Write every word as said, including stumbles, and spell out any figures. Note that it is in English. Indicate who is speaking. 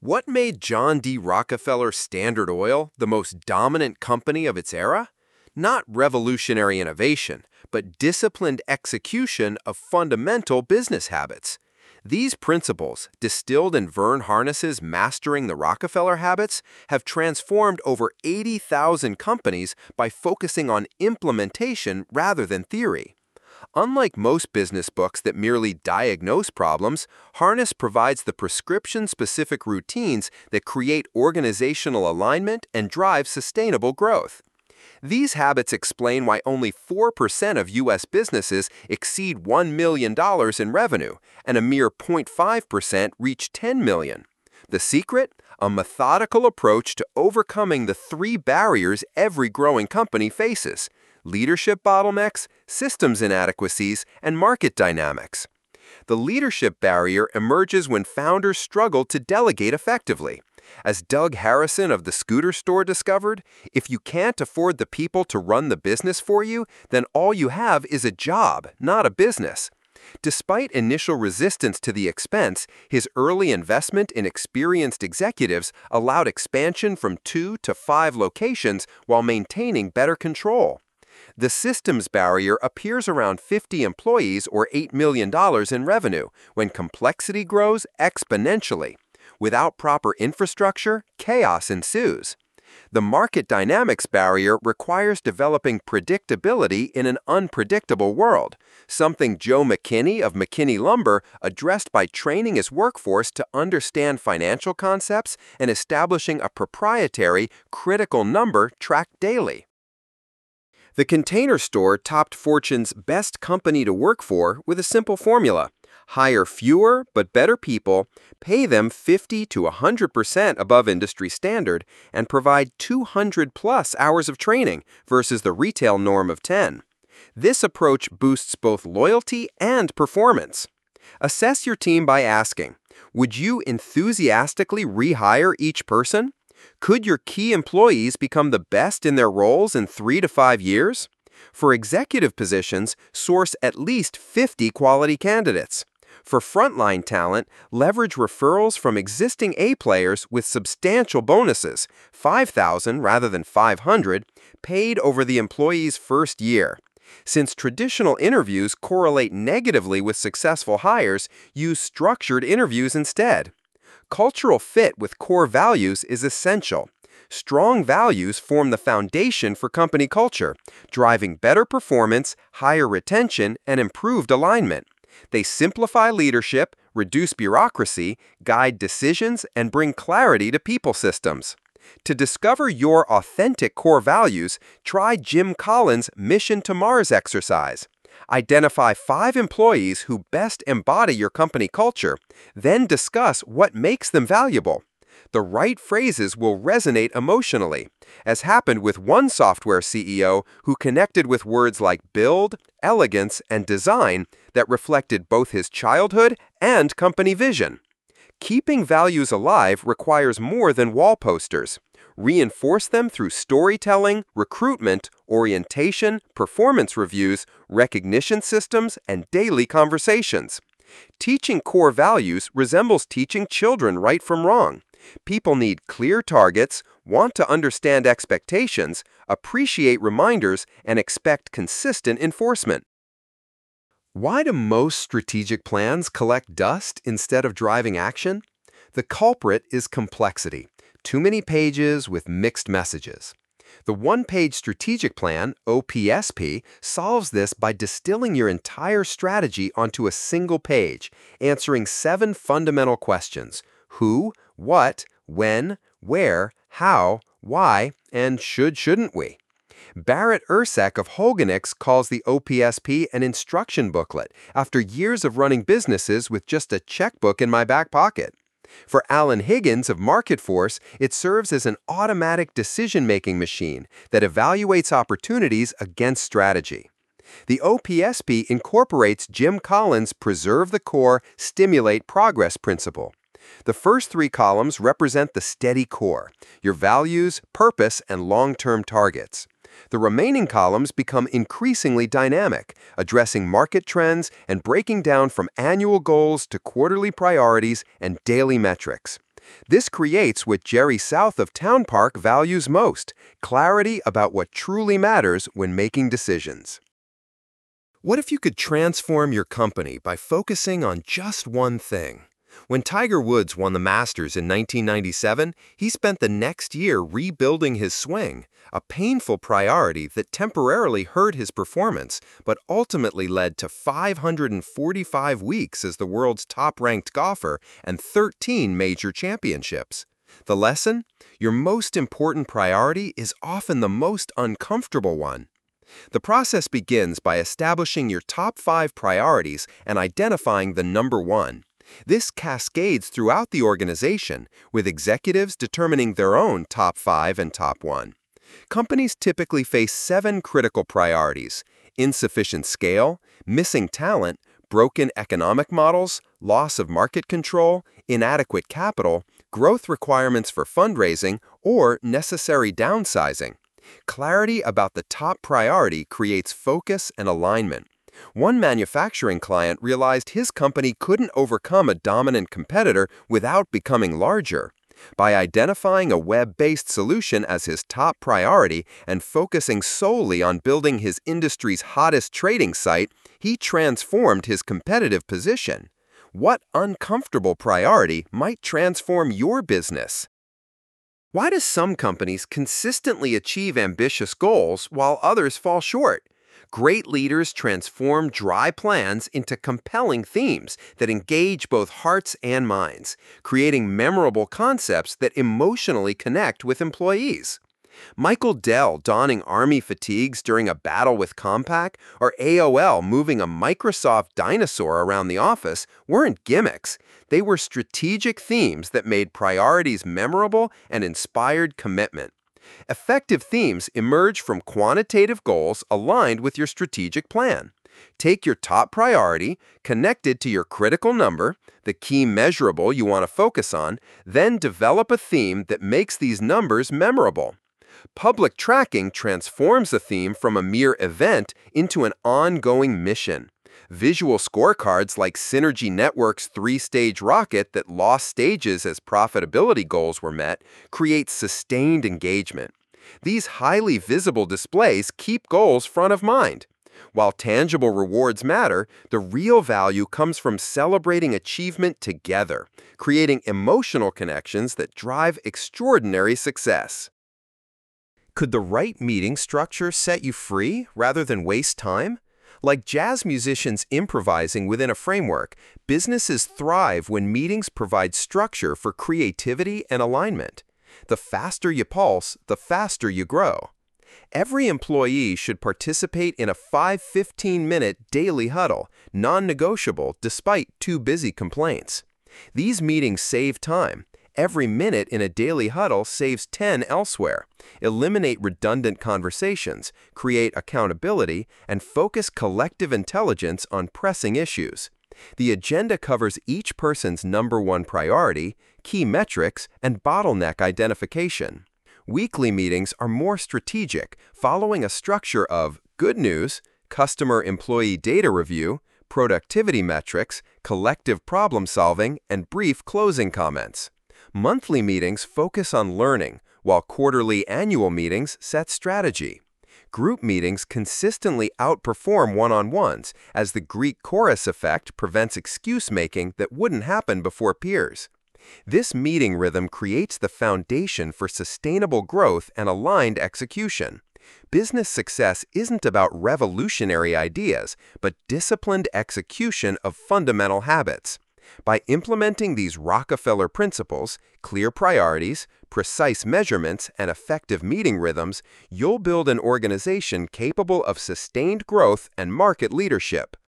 Speaker 1: What made John D. Rockefeller Standard Oil the most dominant company of its era? Not revolutionary innovation, but disciplined execution of fundamental business habits. These principles, distilled in Verne Harness's Mastering the Rockefeller Habits, have transformed over eighty thousand companies by focusing on implementation rather than theory. Unlike most business books that merely diagnose problems, Harness provides the prescription-specific routines that create organizational alignment and drive sustainable growth. These habits explain why only four percent of U S businesses exceed one million dollars in revenue, and a mere zero point five percent reach ten million dollars. The secret? A methodical approach to overcoming the three barriers every growing company faces: leadership bottlenecks, systems inadequacies, and market dynamics. The leadership barrier emerges when founders struggle to delegate effectively. As Doug Harrison of the Scooter Store discovered, if you can't afford the people to run the business for you, then all you have is a job, not a business. Despite initial resistance to the expense, his early investment in experienced executives allowed expansion from two to five locations while maintaining better control. The systems barrier appears around fifty employees or eight million dollars in revenue, when complexity grows exponentially. Without proper infrastructure, chaos ensues. The market dynamics barrier requires developing predictability in an unpredictable world, something Joe McKinney of McKinney Lumber addressed by training his workforce to understand financial concepts and establishing a proprietary, critical number tracked daily. The Container Store topped Fortune's Best Company to Work For with a simple formula: hire fewer but better people, pay them fifty to one hundred percent above industry standard, and provide two hundred plus hours of training versus the retail norm of ten. This approach boosts both loyalty and performance. Assess your team by asking, would you enthusiastically rehire each person? Could your key employees become the best in their roles in three to five years? For executive positions, source at least fifty quality candidates. For frontline talent, leverage referrals from existing A players with substantial bonuses, five thousand rather than five hundred, paid over the employee's first year. Since traditional interviews correlate negatively with successful hires, use structured interviews instead. Cultural fit with core values is essential. Strong values form the foundation for company culture, driving better performance, higher retention, and improved alignment. They simplify leadership, reduce bureaucracy, guide decisions, and bring clarity to people systems. To discover your authentic core values, try Jim Collins' Mission to Mars exercise. Identify five employees who best embody your company culture, then discuss what makes them valuable. The right phrases will resonate emotionally, as happened with one software C E O who connected with words like build, elegance, and design that reflected both his childhood and company vision. Keeping values alive requires more than wall posters. Reinforce them through storytelling, recruitment, orientation, performance reviews, recognition systems, and daily conversations. Teaching core values resembles teaching children right from wrong. People need clear targets, want to understand expectations, appreciate reminders, and expect consistent enforcement. Why do most strategic plans collect dust instead of driving action? The culprit is complexity. Too many pages with mixed messages. The one-page strategic plan, O P S P, solves this by distilling your entire strategy onto a single page, answering seven fundamental questions: who, what, when, where, how, why, and should, shouldn't we? Barrett Ursek of Hoganix calls the O P S P an instruction booklet after years of running businesses with just a checkbook in my back pocket. For Alan Higgins of MarketForce, it serves as an automatic decision-making machine that evaluates opportunities against strategy. The O P S P incorporates Jim Collins' Preserve the Core, Stimulate Progress principle. The first three columns represent the steady core, your values, purpose, and long-term targets. The remaining columns become increasingly dynamic, addressing market trends and breaking down from annual goals to quarterly priorities and daily metrics. This creates what Jerry South of Town Park values most: clarity about what truly matters when making decisions. What if you could transform your company by focusing on just one thing? When Tiger Woods won the Masters in nineteen ninety-seven, he spent the next year rebuilding his swing, a painful priority that temporarily hurt his performance, but ultimately led to five hundred forty-five weeks as the world's top-ranked golfer and thirteen major championships. The lesson? Your most important priority is often the most uncomfortable one. The process begins by establishing your top five priorities and identifying the number one. This cascades throughout the organization, with executives determining their own top five and top one. Companies typically face seven critical priorities: insufficient scale, missing talent, broken economic models, loss of market control, inadequate capital, growth requirements for fundraising, or necessary downsizing. Clarity about the top priority creates focus and alignment. One manufacturing client realized his company couldn't overcome a dominant competitor without becoming larger. By identifying a web-based solution as his top priority and focusing solely on building his industry's hottest trading site, he transformed his competitive position. What uncomfortable priority might transform your business? Why do some companies consistently achieve ambitious goals while others fall short? Great leaders transform dry plans into compelling themes that engage both hearts and minds, creating memorable concepts that emotionally connect with employees. Michael Dell donning Army fatigues during a battle with Compaq, or A O L moving a Microsoft dinosaur around the office weren't gimmicks. They were strategic themes that made priorities memorable and inspired commitment. Effective themes emerge from quantitative goals aligned with your strategic plan. Take your top priority, connect it to your critical number, the key measurable you want to focus on, then develop a theme that makes these numbers memorable. Public tracking transforms a theme from a mere event into an ongoing mission. Visual scorecards like Synergy Network's three-stage rocket that lost stages as profitability goals were met create sustained engagement. These highly visible displays keep goals front of mind. While tangible rewards matter, the real value comes from celebrating achievement together, creating emotional connections that drive extraordinary success. Could the right meeting structure set you free rather than waste time? Like jazz musicians improvising within a framework, businesses thrive when meetings provide structure for creativity and alignment. The faster you pulse, the faster you grow. Every employee should participate in a five to fifteen minute daily huddle, non-negotiable despite too busy complaints. These meetings save time. Every minute in a daily huddle saves ten elsewhere. Eliminate redundant conversations, create accountability, and focus collective intelligence on pressing issues. The agenda covers each person's number one priority, key metrics, and bottleneck identification. Weekly meetings are more strategic, following a structure of good news, customer-employee data review, productivity metrics, collective problem solving, and brief closing comments. Monthly meetings focus on learning, while quarterly annual meetings set strategy. Group meetings consistently outperform one-on-ones, as the Greek chorus effect prevents excuse-making that wouldn't happen before peers. This meeting rhythm creates the foundation for sustainable growth and aligned execution. Business success isn't about revolutionary ideas, but disciplined execution of fundamental habits. By implementing these Rockefeller principles, clear priorities, precise measurements, and effective meeting rhythms, you'll build an organization capable of sustained growth and market leadership.